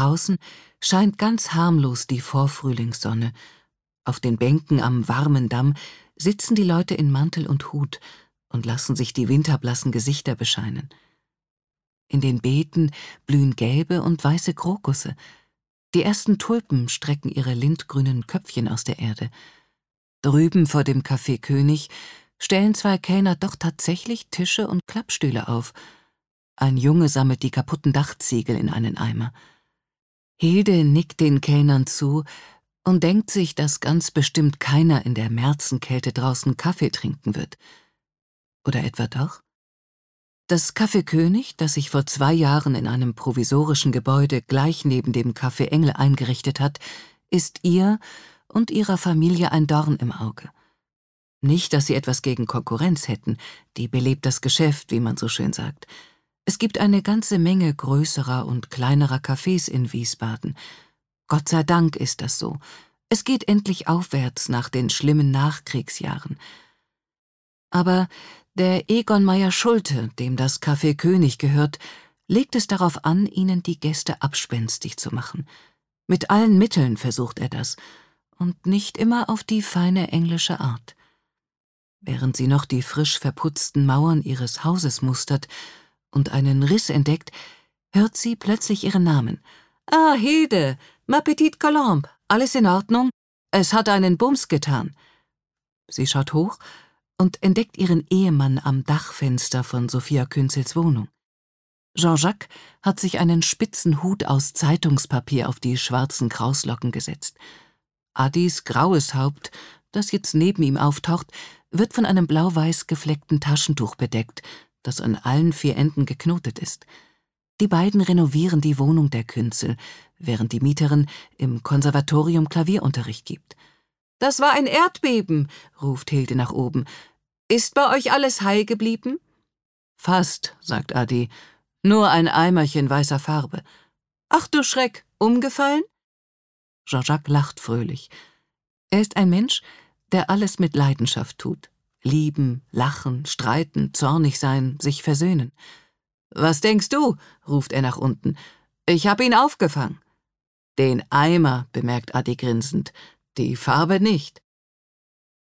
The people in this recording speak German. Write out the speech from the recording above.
Draußen scheint ganz harmlos die Vorfrühlingssonne. Auf den Bänken am warmen Damm sitzen die Leute in Mantel und Hut und lassen sich die winterblassen Gesichter bescheinen. In den Beeten blühen gelbe und weiße Krokusse. Die ersten Tulpen strecken ihre lindgrünen Köpfchen aus der Erde. Drüben vor dem Café König stellen 2 Kellner doch tatsächlich Tische und Klappstühle auf. Ein Junge sammelt die kaputten Dachziegel in einen Eimer. Hilde nickt den Kellnern zu und denkt sich, dass ganz bestimmt keiner in der Märzenkälte draußen Kaffee trinken wird. Oder etwa doch? Das Café König, das sich vor 2 Jahren in einem provisorischen Gebäude gleich neben dem Café Engel eingerichtet hat, ist ihr und ihrer Familie ein Dorn im Auge. Nicht, dass sie etwas gegen Konkurrenz hätten, die belebt das Geschäft, wie man so schön sagt. Es gibt eine ganze Menge größerer und kleinerer Cafés in Wiesbaden. Gott sei Dank ist das so. Es geht endlich aufwärts nach den schlimmen Nachkriegsjahren. Aber der Egon Meyer-Schulte, dem das Café König gehört, legt es darauf an, ihnen die Gäste abspenstig zu machen. Mit allen Mitteln versucht er das, und nicht immer auf die feine englische Art. Während sie noch die frisch verputzten Mauern ihres Hauses mustert und einen Riss entdeckt, hört sie plötzlich ihren Namen. »Ah, Hilde, ma petite Colombe, alles in Ordnung? Es hat einen Bums getan.« Sie schaut hoch und entdeckt ihren Ehemann am Dachfenster von Sophia Künzels Wohnung. Jean-Jacques hat sich einen spitzen Hut aus Zeitungspapier auf die schwarzen Krauslocken gesetzt. Addis graues Haupt, das jetzt neben ihm auftaucht, wird von einem blau-weiß gefleckten Taschentuch bedeckt, das an allen 4 Enden geknotet ist. Die beiden renovieren die Wohnung der Künzel, während die Mieterin im Konservatorium Klavierunterricht gibt. »Das war ein Erdbeben«, ruft Hilde nach oben. »Ist bei euch alles heil geblieben?« »Fast«, sagt Adi, »nur ein Eimerchen weißer Farbe.« »Ach du Schreck, umgefallen?« Jean-Jacques lacht fröhlich. Er ist ein Mensch, der alles mit Leidenschaft tut. Lieben, lachen, streiten, zornig sein, sich versöhnen. »Was denkst du?«, ruft er nach unten. »Ich hab ihn aufgefangen.« »Den Eimer«, bemerkt Adi grinsend, »die Farbe nicht.«